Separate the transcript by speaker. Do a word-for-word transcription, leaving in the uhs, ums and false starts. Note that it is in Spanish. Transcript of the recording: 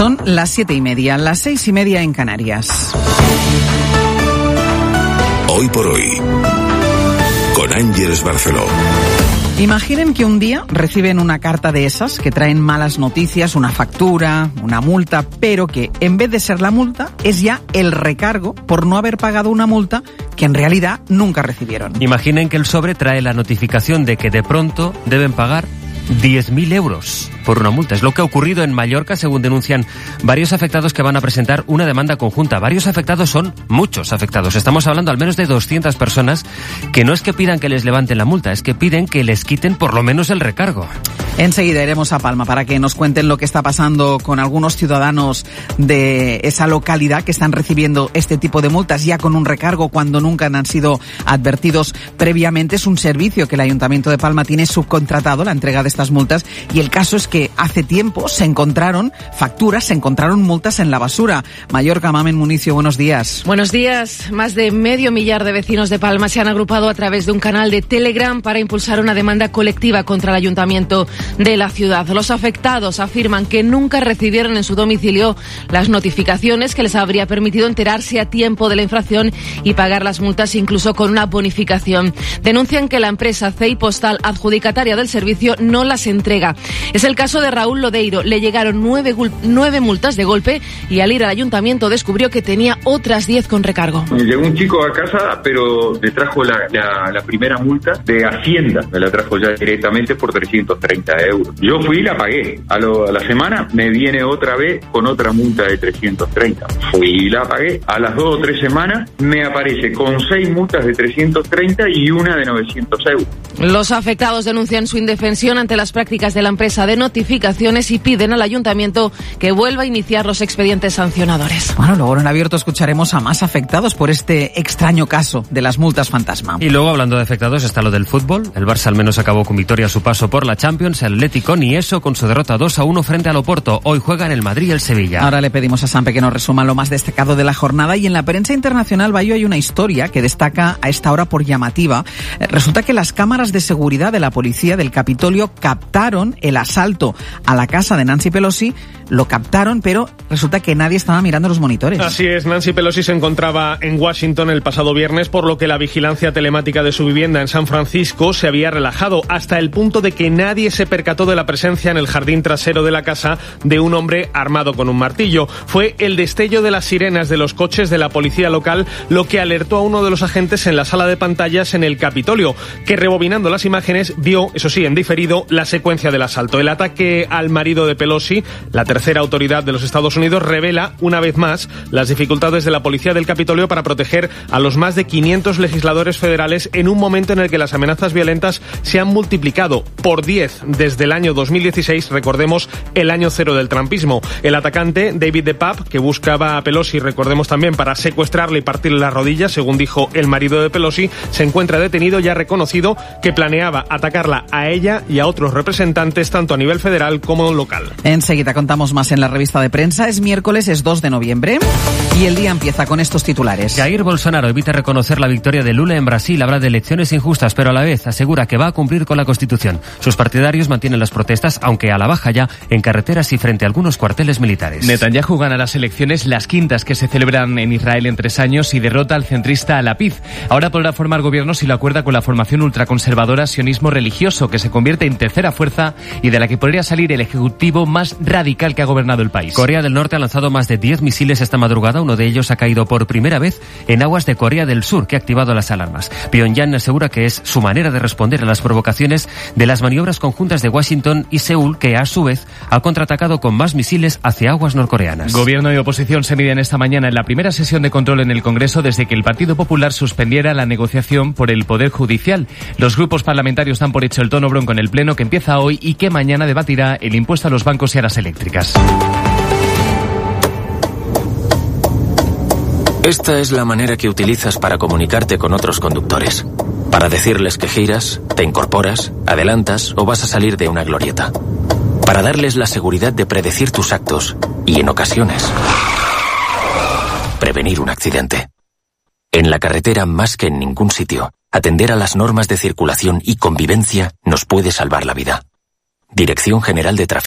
Speaker 1: Son las siete y media, las seis y media en Canarias.
Speaker 2: Hoy por hoy, con Ángeles Barceló.
Speaker 1: Imaginen que un día reciben una carta de esas que traen malas noticias, una factura, una multa, pero que en vez de ser la multa es ya el recargo por no haber pagado una multa que en realidad nunca recibieron.
Speaker 3: Imaginen que el sobre trae la notificación de que de pronto deben pagar diez mil euros por una multa. Es lo que ha ocurrido en Mallorca, según denuncian varios afectados que van a presentar una demanda conjunta. Varios afectados son muchos afectados. Estamos hablando al menos de doscientas personas que no es que pidan que les levanten la multa, es que piden que les quiten por lo menos el recargo.
Speaker 1: Enseguida iremos a Palma para que nos cuenten lo que está pasando con algunos ciudadanos de esa localidad que están recibiendo este tipo de multas ya con un recargo cuando nunca han sido advertidos previamente. Es un servicio que el Ayuntamiento de Palma tiene subcontratado, la entrega de estas multas, y el caso es que hace tiempo se encontraron facturas, se encontraron multas en la basura. Mallorca, Mamen Municio, buenos días.
Speaker 4: Buenos días. Más de medio millar de vecinos de Palma se han agrupado a través de un canal de Telegram para impulsar una demanda colectiva contra el Ayuntamiento de la ciudad. Los afectados afirman que nunca recibieron en su domicilio las notificaciones que les habría permitido enterarse a tiempo de la infracción y pagar las multas incluso con una bonificación. Denuncian que la empresa C E I Postal, adjudicataria del servicio, no las entrega. Es el caso de Raúl Lodeiro. Le llegaron nueve, nueve multas de golpe y al ir al ayuntamiento descubrió que tenía otras diez con recargo.
Speaker 5: Llegó un chico a casa, pero le trajo la, la, la primera multa de Hacienda. Me la trajo ya directamente por trescientos treinta euros. Yo fui y la pagué. A, lo, a la semana me viene otra vez con otra multa de trescientos treinta. Fui y la pagué. A las dos o tres semanas me aparece con seis multas de trescientos treinta y una de novecientos euros.
Speaker 4: Los afectados denuncian su indefensión ante las prácticas de la empresa de notificaciones y piden al ayuntamiento que vuelva a iniciar los expedientes sancionadores.
Speaker 1: Bueno, luego en abierto escucharemos a más afectados por este extraño caso de las multas fantasma.
Speaker 3: Y luego, hablando de afectados, está lo del fútbol. El Barça al menos acabó con victoria a su paso por la Champions. El Atlético ni eso, con su derrota dos a uno frente al Oporto. Hoy juegan el Madrid y el Sevilla.
Speaker 1: Ahora le pedimos a Sampe que nos resuma lo más destacado de la jornada. Y en la prensa internacional, Bayo, hay una historia que destaca a esta hora por llamativa. Resulta que las cámaras de seguridad de la policía del Capitolio captaron el asalto a la casa de Nancy Pelosi. Lo captaron, pero resulta que nadie estaba mirando los monitores.
Speaker 6: Así es, Nancy Pelosi se encontraba en Washington el pasado viernes, por lo que la vigilancia telemática de su vivienda en San Francisco se había relajado hasta el punto de que nadie se percató de la presencia en el jardín trasero de la casa de un hombre armado con un martillo. Fue el destello de las sirenas de los coches de la policía local lo que alertó a uno de los agentes en la sala de pantallas en el Capitolio, que rebobinando las imágenes vio, eso sí, en diferido, la secuencia del asalto. El ataque al marido de Pelosi, la tercera autoridad de los Estados Unidos, revela una vez más las dificultades de la policía del Capitolio para proteger a los más de quinientos legisladores federales en un momento en el que las amenazas violentas se han multiplicado por diez desde el año dos mil dieciséis, recordemos, el año cero del trumpismo. El atacante, David DePape, que buscaba a Pelosi, recordemos también, para secuestrarle y partirle las rodillas, según dijo el marido de Pelosi, se encuentra detenido y ha reconocido que planeaba atacarla a ella y a otros representantes, tanto a nivel federal como local.
Speaker 1: Enseguida contamos más en la revista de prensa. Es miércoles, es dos de noviembre y el día empieza con estos titulares.
Speaker 3: Jair Bolsonaro evita reconocer la victoria de Lula en Brasil, habla de elecciones injustas, pero a la vez asegura que va a cumplir con la Constitución. Sus partidarios mantienen las protestas, aunque a la baja ya, en carreteras y frente a algunos cuarteles militares.
Speaker 7: Netanyahu gana las elecciones, las quintas que se celebran en Israel en tres años, y derrota al centrista Lapid. Ahora podrá formar gobierno si lo acuerda con la formación ultraconservadora Sionismo Religioso, que se convierte en tercera fuerza y de la que podría salir el ejecutivo más radical que ha gobernado el país.
Speaker 3: Corea del Norte ha lanzado más de diez misiles esta madrugada. Uno de ellos ha caído por primera vez en aguas de Corea del Sur, que ha activado las alarmas. Pyongyang asegura que es su manera de responder a las provocaciones de las maniobras conjuntas de Washington y Seúl, que a su vez ha contraatacado con más misiles hacia aguas norcoreanas.
Speaker 7: Gobierno y oposición se miden esta mañana en la primera sesión de control en el Congreso desde que el Partido Popular suspendiera la negociación por el Poder Judicial. Los grupos parlamentarios dan por hecho el tono bronco en el Pleno, que empieza hoy y que mañana debatirá el impuesto a los bancos y a las eléctricas.
Speaker 8: Esta es la manera que utilizas para comunicarte con otros conductores. Para decirles que giras, te incorporas, adelantas o vas a salir de una glorieta. Para darles la seguridad de predecir tus actos y, en ocasiones, prevenir un accidente. En la carretera, más que en ningún sitio, atender a las normas de circulación y convivencia nos puede salvar la vida. Dirección General de Tráfico.